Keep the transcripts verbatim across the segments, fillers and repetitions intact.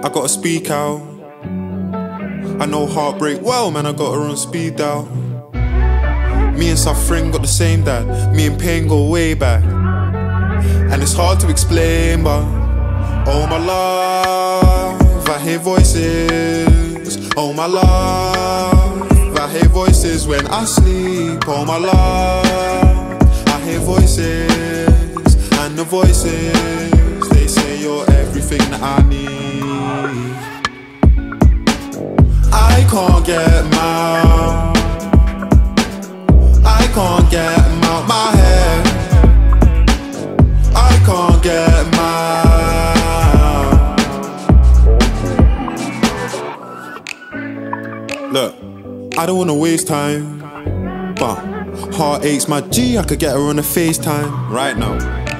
I gotta speak out. I know heartbreak well, man, I got her on speed dial. Me and Suffering got the same dad. Me and Pain go way back. And it's hard to explain, but oh my love, I hear voices. Oh my love, I hear voices when I sleep. Oh my love, I hear voices. And the voices, they say you're everything that I need. I can't get them out. I can't get them out my head. I can't get them out. Look, I don't wanna waste time, but heart aches my G, I could get her on a FaceTime right now.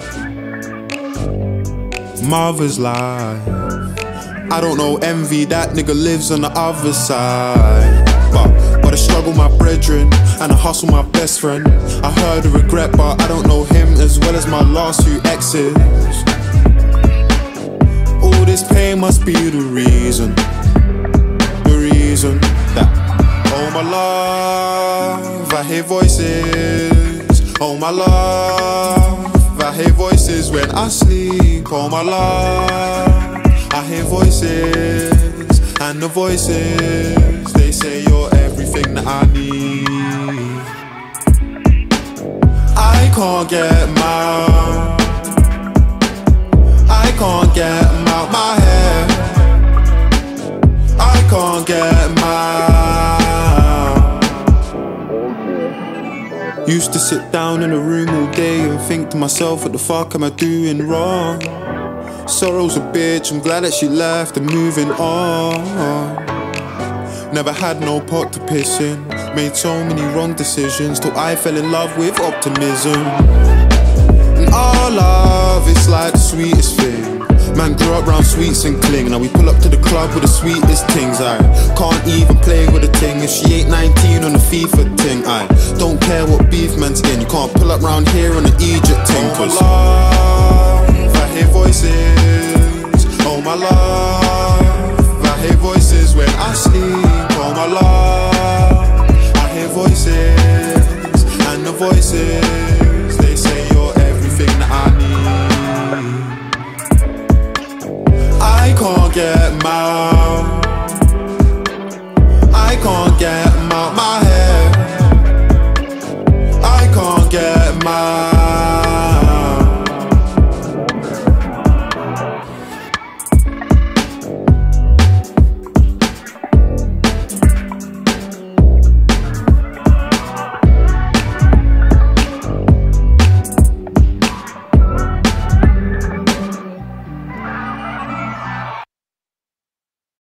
Mother's life, I don't know envy, that nigga lives on the other side. But, but I struggle my brethren, and I hustle my best friend. I heard the regret, but I don't know him as well as my last few exes. All this pain must be the reason, the reason that oh my love, I hear voices. Oh my love, I hear voices when I sleep. Oh my love, I hear voices. And the voices, they say you're everything that I need. I can't get them out. I can't get them out my head. I can't get them out. Used to sit down in a room all day and think to myself, what the fuck am I doing wrong? Sorrow's a bitch, I'm glad that she left and moving on. Never had no pot to piss in. Made so many wrong decisions till I fell in love with optimism. And our love is like the sweetest thing. Man grew up round sweets and cling. Now we pull up to the club with the sweetest things. I can't even play with a ting if she ain't nineteen on the FIFA ting. I don't care what beef man's in. You can't pull up round here on the Egypt ting. Oh my love, I hear voices. Oh my love, I hear voices when I sleep. Oh my love, I hear voices. And the voices, they say you're everything that I need. I can't get mad.